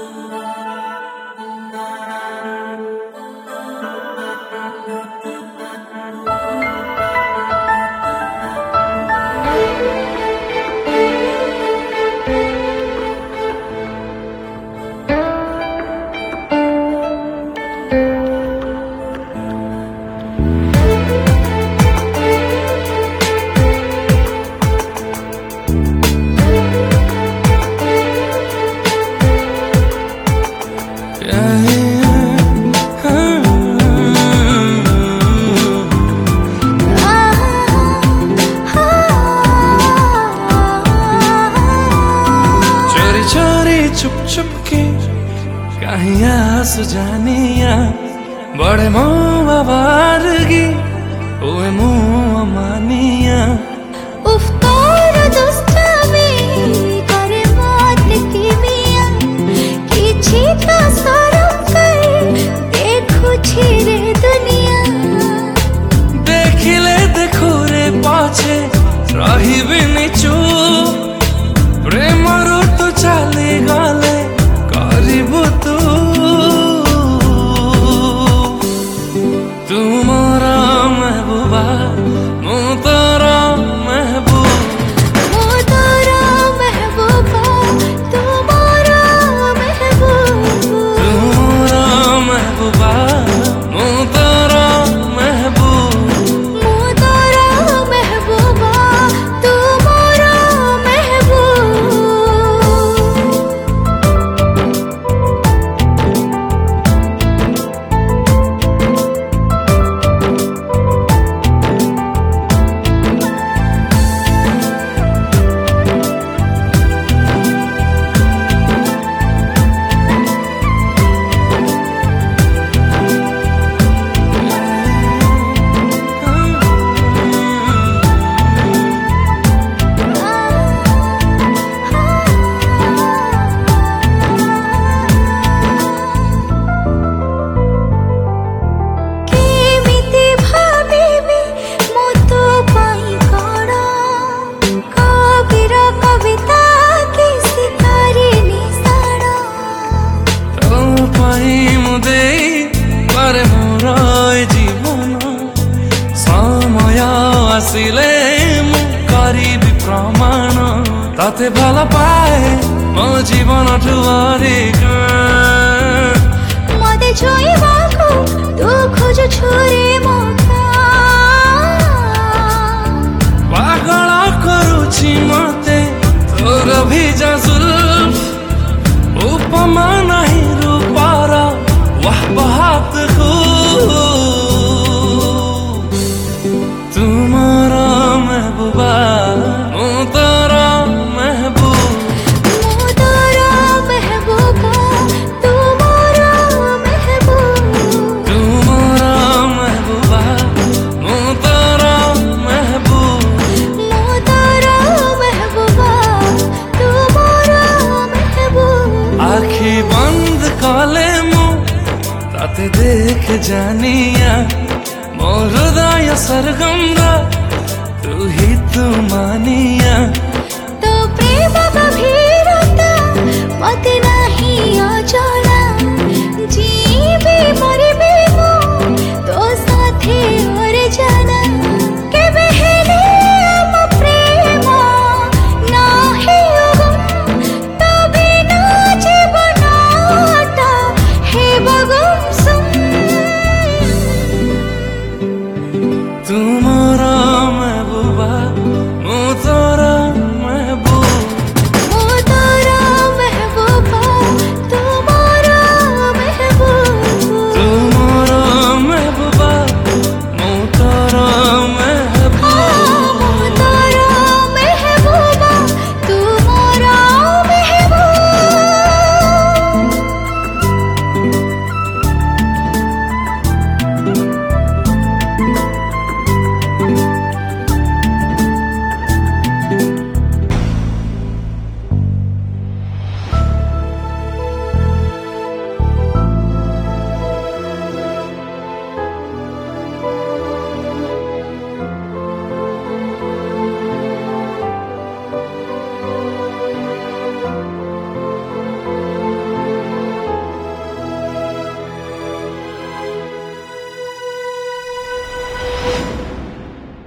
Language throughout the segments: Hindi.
चुप चुप के कहिया सुजानिया बड़े मुँह बारगी ओए मुँह मानिया उफ्तार दुष्टामी करे बात की मिया किछि तो शरम कर देखो छिरे दुनिया देखिले देखो रे पाछे रही बिनी चुप प्रेम ऋतु चाली गले करिबु तू मोरा महबूबा मु तोरा महबूब मु तोरा महबूबा तू मोरा महबूब तू मोरा महबूबा मु तोरा महबूब मु तोरा महबूबा तू मोरा महबूब आसिले मु करिबि प्रमाण ताते भल पाए मो जीवन ठुआरिक मते छोइबाको तू खोज छोरे मौका पागल करुछि मते तोर भिजा जुल्फ उपमा नहीं रूपार वाह बहात को महबूबा मु तोरा महबूब मु तोरा महबूबा तू मोरा महबूब तू मोरा महबूबा मु तोरा महबूब मु तोरा महबूबा तू मोरा महबूब आखि बंद कले मु ताते देख जानिया मोर हृदय सरगम तू ही तू मानिया तो प्रेम गभीरता मते नाही अजଣା जीवी मरिबे मु तो साथे और जाना केबे हेले हम प्रेम नाही अगम तबे ना जीवनटा हे बगम सुन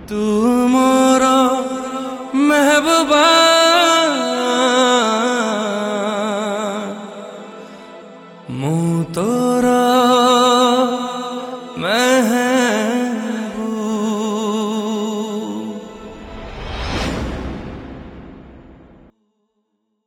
तू मोरा महबूबा मुँह तोरा मैं